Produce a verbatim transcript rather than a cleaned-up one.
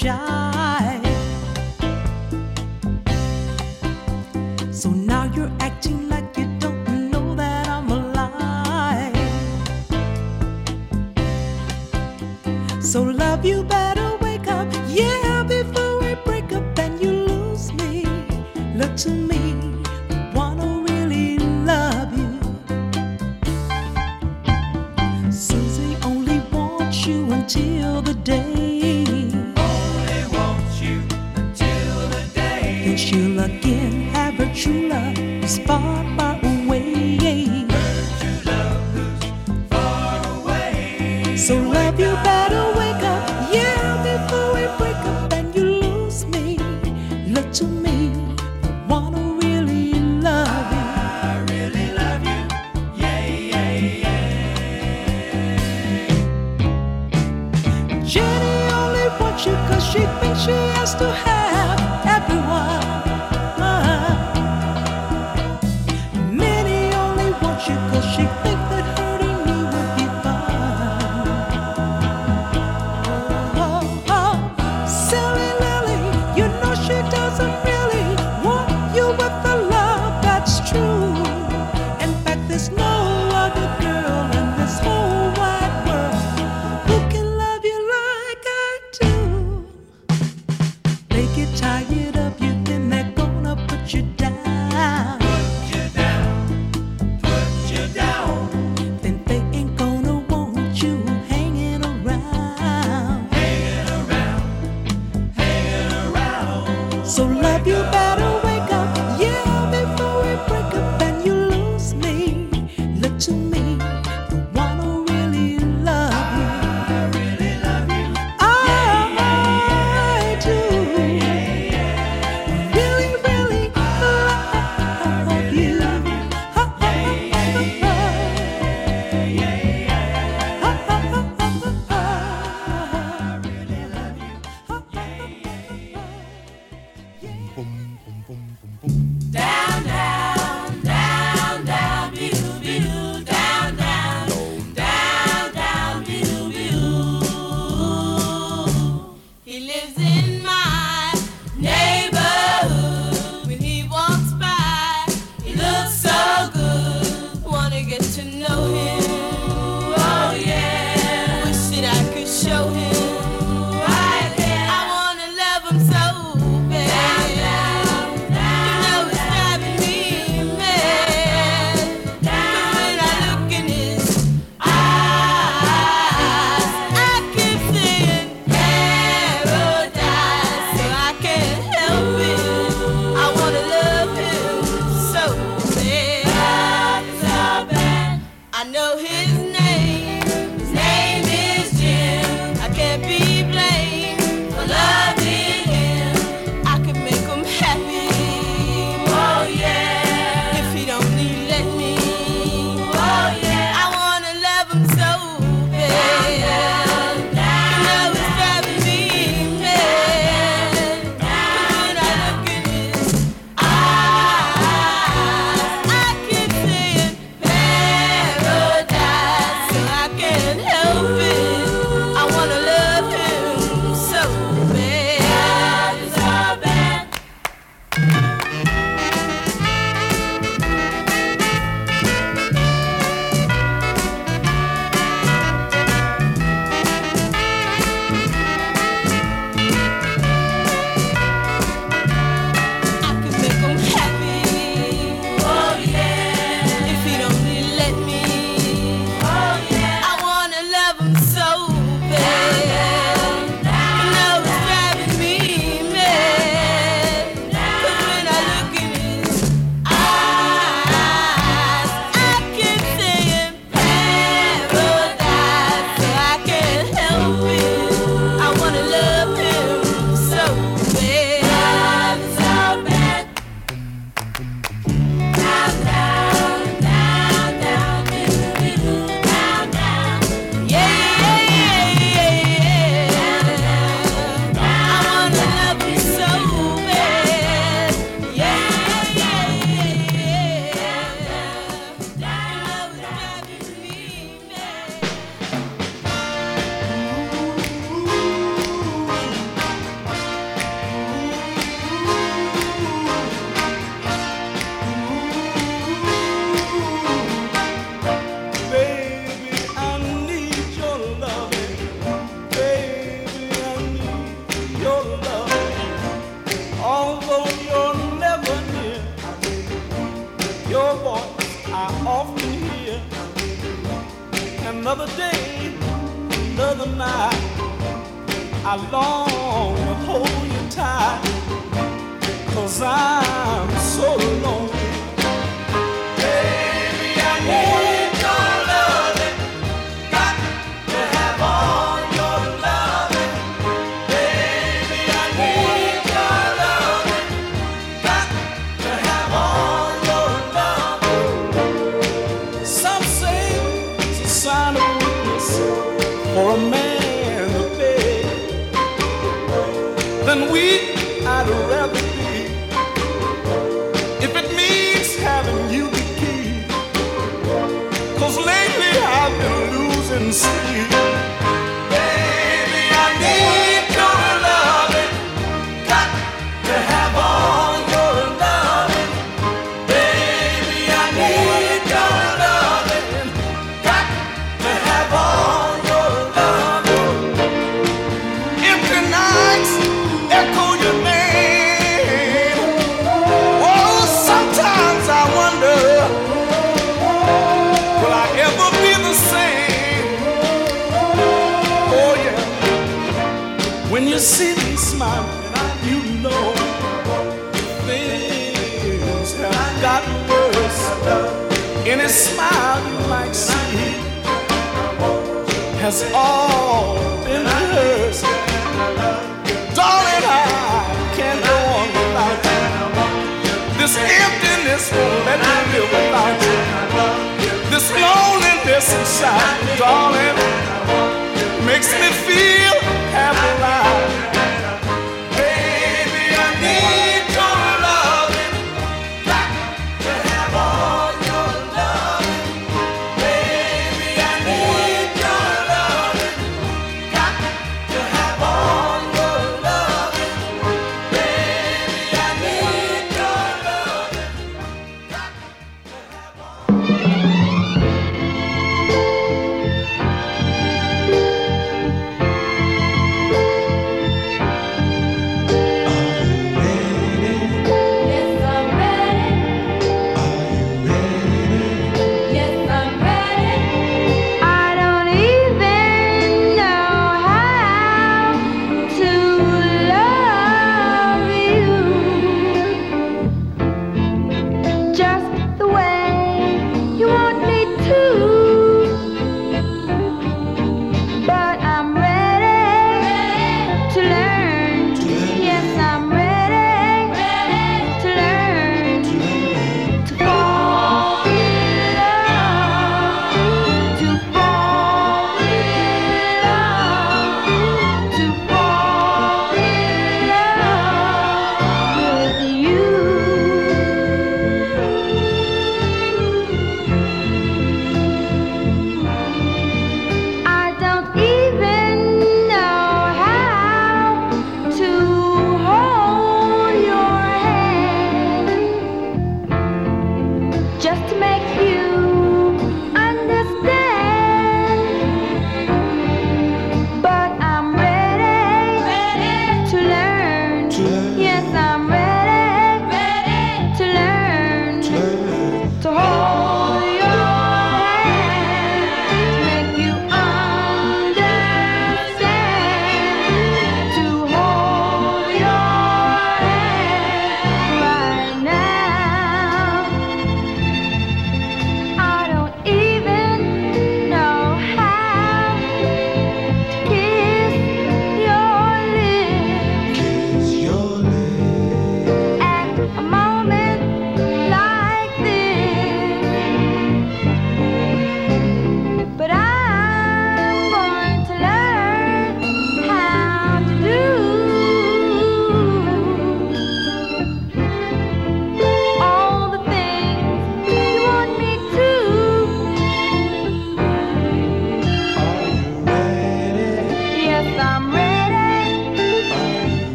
shy. So now you're acting like you don't know that I'm alive. So love, you better wake up, yeah, before we break up and you lose me. Look to me, I wanna really love you. Susie only wants you until the day. Only wants you until the day. Then she'll again have her true love who's far, far away. Her true love who's far away. So love, you better wake up, yeah, before we break up and you lose me. Look to me, I wanna really love you. I really love you. Yeah, yeah, yeah. Jenny only wants you cause she thinks she has to have everyone. Minnie only wants you cause she thinks that hurting me would be fun. Oh, oh, oh. Silly Lily, you know she doesn't really want you with the love that's true. In fact, there's no other girl in this whole wide world who can love you like I do. They get tired of you, then they're gonna put you down. Put you down, put you down. Then they ain't gonna want you hanging around. Hanging around, hanging around. So love, you better wake up, yeah, before we break up and you lose me. Look to me, I wanna really love you. I really love you. I do. Really, really love you. Down, down, down, down, beetle, beetle, down, down, down, down, beetle, beetle. He lives in my neighborhood. When he walks by, he looks so good. Wanna get to know him. Oh yeah. Wish that I could show him. Right there. I wanna love him so bad. You know it's driving me mad. 'Cause when I look in his eyes, I keep seeing paradise. So I can't help it. I wanna love him so bad. I know his name. His name is Jim. I can't be blamed for loving him. I can make him happy. Oh yeah. If he don't need let me. Oh yeah. I wanna love him so bad. You know it's driving me mad. 'Cause when I look in his eyes, I keep seeing paradise. voice I often hear. Another day, another night, I long to hold you tight, 'cause I'm so lonely. Baby, I need your loving, got to have all your loving. Baby, I need your loving, got to have all your loving. Some say it's a sign of weakness for a man to beg. Then weak I'd rather be, if it means having you the key. 'Cause lately I've been losing sleep. Baby, I need your loving, got to have all your loving. Baby, I need your loving, got to have all your loving. Empty nights echo your name. Oh, sometimes I wonder, will I ever be the same? Oh yeah. When you see me smiling, you know things have gotten worse. Any smile you might see has all been rehearsed. Darling, I can't go on without you. This emptiness won't let me live without you. This loneliness inside, darling, makes me feel